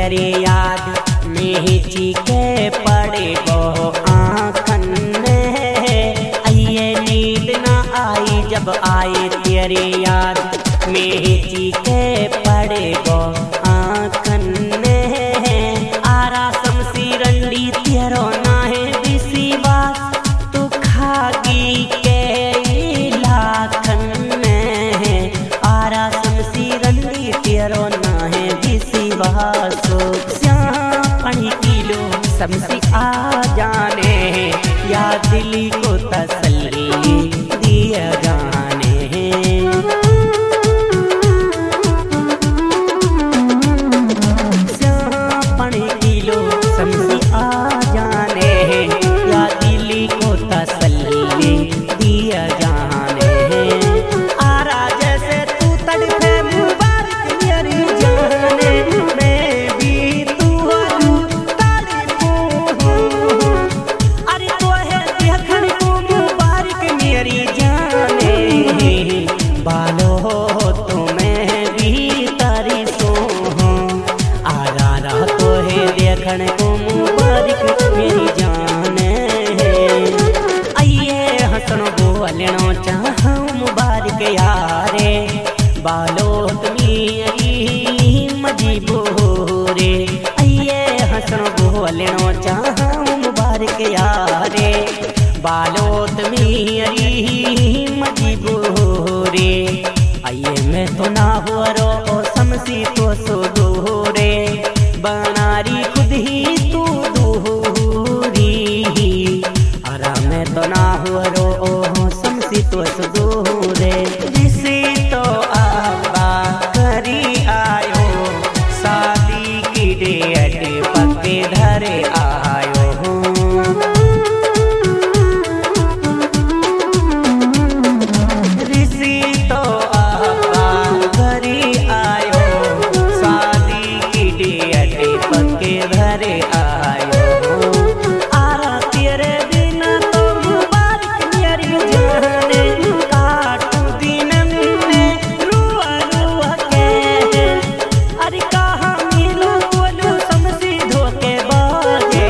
तेरी याद में चीखे पड़े गो आँखन में। आइए नींद ना आई जब आए तेरी याद में चीखे पड़े गो आँखन में। आरा समसी रंडी तेरो नाहे विश्वास तू खागी के लाखन में। आरा समसी रंडी तेरो नाहे विश्वास श्याम किलो समसी आ जाने या दिली को तसल्ली दिया जाने। श्याम किलो समसी आ जाने या दिली को तसल्ली दिया जाने। आरा जैसे तू तड़पे मुबारक मेरी जाने मैं भी तू तड़पूं। अरे तो है देखने को मुबारक मेरी जाने बालो तुम्हें भी तारीसो। आरा तो है देखने को मुबारक मेरी जाने। आइए हंसनो बोलनो चाहूं मुबारक यारे बालो मेरी मजबूरे। आइए हंसनो बोलनो चाहूं मुबारक यारे बालो मेरी मजबूरे। आइए मैं तो ना हो रो समसी तो सुदूरे बनारी खुद ही तू दूरी। अरा मैं तो ना हो रो समसी तो सुदूरे। जिसे तो आबा करी आयो शादी की डेट पक्के धरे आयो। ऋषि तो आबा करी आयो शादी की डेट पक्के धरे आयो। आरा तेरे बिना तो मुबारक मेरी जाने काटू दिन में रुआ रुआ के। अरे कहाँ मिलो बोलू समझी धोखे बाजे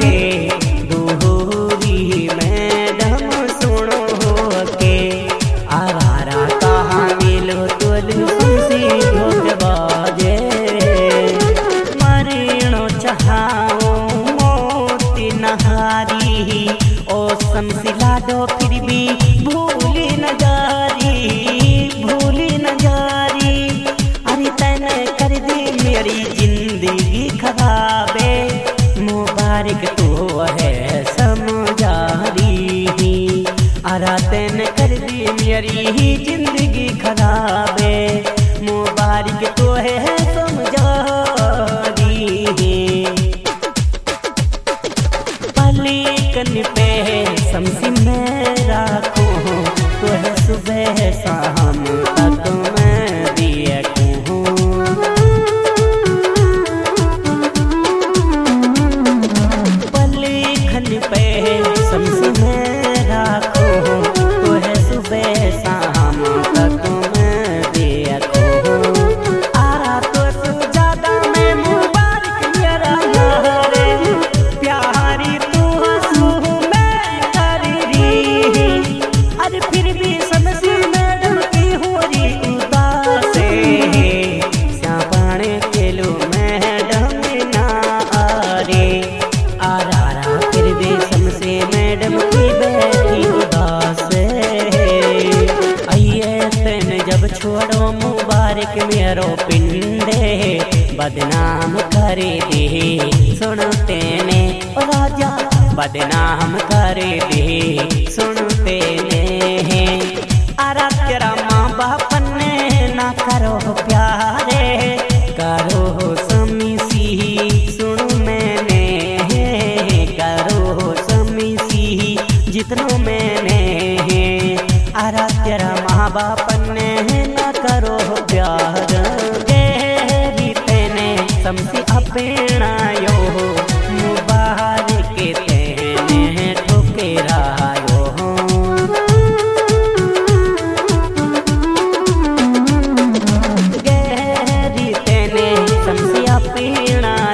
दूरी मैडम सुनो के। आरा कहाँ मिलो बोलू समझी धोखे बाजे मरीनो चाहो मोती नहारी ओ समसी लाडो फिर भी भूली न जारी भूली न जारी। अरे तैने कर दी मेरी जिंदगी खराबे मुबारक तो है समझारी। अरा तैने कर दी मेरी जिंदगी खराबे मुबारक तो है समझारी। पलीकन पे समसी मैं राखूं तो है सुबह शाम तक मैं देखूं। पलीकन पे समसी मैं राखूं तो है सुबह शाम तक मैं देखूं। आरा तो सुजादा में मुबारक मेरा यारे प्यारी तू हंसू मैं करी। अरे फिर भी समसी मैडम की हो रही उदास श्यापाने के लो मैडम ना आरे। आरा फिर भी समसी मैडम की बैठी उदास। आइए तेन जब छोड़ो मुबारक मेरो पिंडे बदनाम करे दे सुनते ने राजा बदनाम करे दे सुनते ने। आरा तेरा माँ बाप ने ना करो प्यारे करो समी सी सुनो मैंने करो समी सी जितनो मैंने। आरा तेरा माँ बाप ने ना करो प्यार गहरी तेने समसी अपनायो मुबारक तेने ठुकरायो। गहरी तेने समसी अपनायो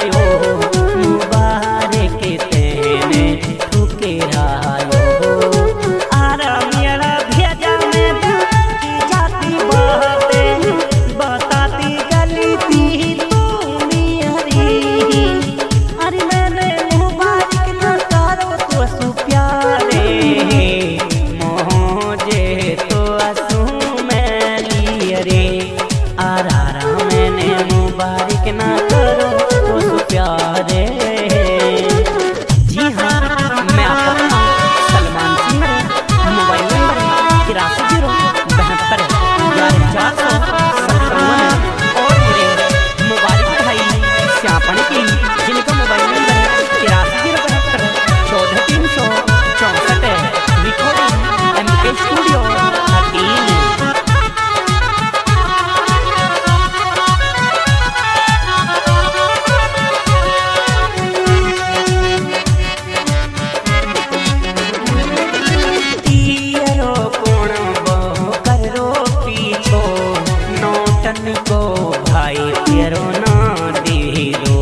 आरारा मैंने मुबारक ना करो उस प्यारे। जी हाँ, मैं आपका सलमान सिंह, मोबाइल नंबर 83 72 11 457 और मेरे मुबारक भाई श्यापन की, जिनका mobile number 83 72 14 364 recording MK studio Hakim. को भाई तेरो ना दे दो,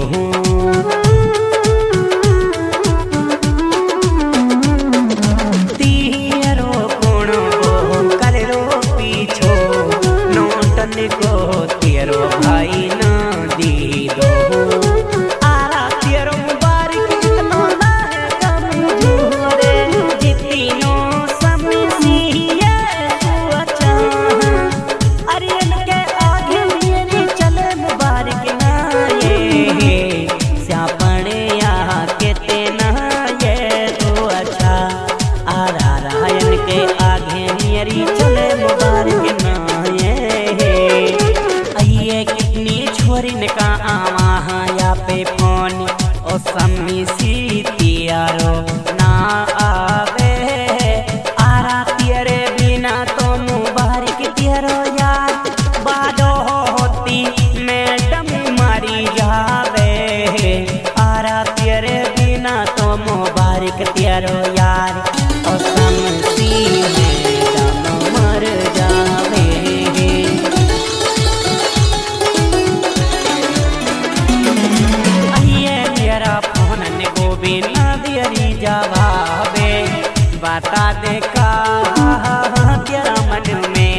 तेरो कोण को कर रो पीछो, नोटन को तेरो भाई ना दे दो। आरा तेरो मुबारक इतना ना है कमजोरे, जितनो समय सी है तू अच्छा। अरे इनके आगे मेरी चले मुबारक ना ये, श्यापने यहाँ के तेना ये तो अच्छा। आरा इनके आगे मेरी चले मुबारक ना ये। आइए कितनी छोरिन का आवा या पे फोन ओ सम्मी सी तियारो ना आवे। आरा तेरे बिना तो मुबारक तेरो यार बादो होती मैडम मारी जावे। आरा तेरे बिना तो मुबारक तेरो यार और समसी मैडम मर जावे। आइए मेरा फोन को बिना देरी जवाबे, बता दे का तेरा मन में।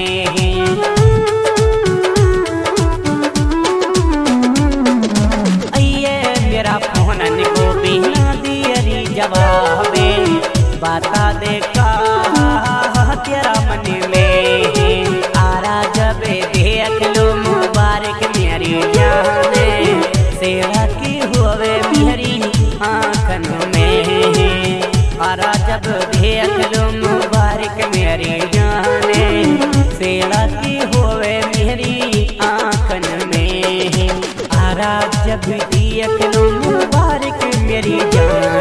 आइए मेरा फोन को बिना देरी जवाबे, बता दे का तेरा मन में। आरा जब देख लो मुबारक मेरी जाने, सेवा की हुए मेरी आँखन में। आरा जब देख लो मुबारक मेरी जाने, सेवा की हुए मेरी आँखन में। आरा जब देख लो मुबारक मेरी जान।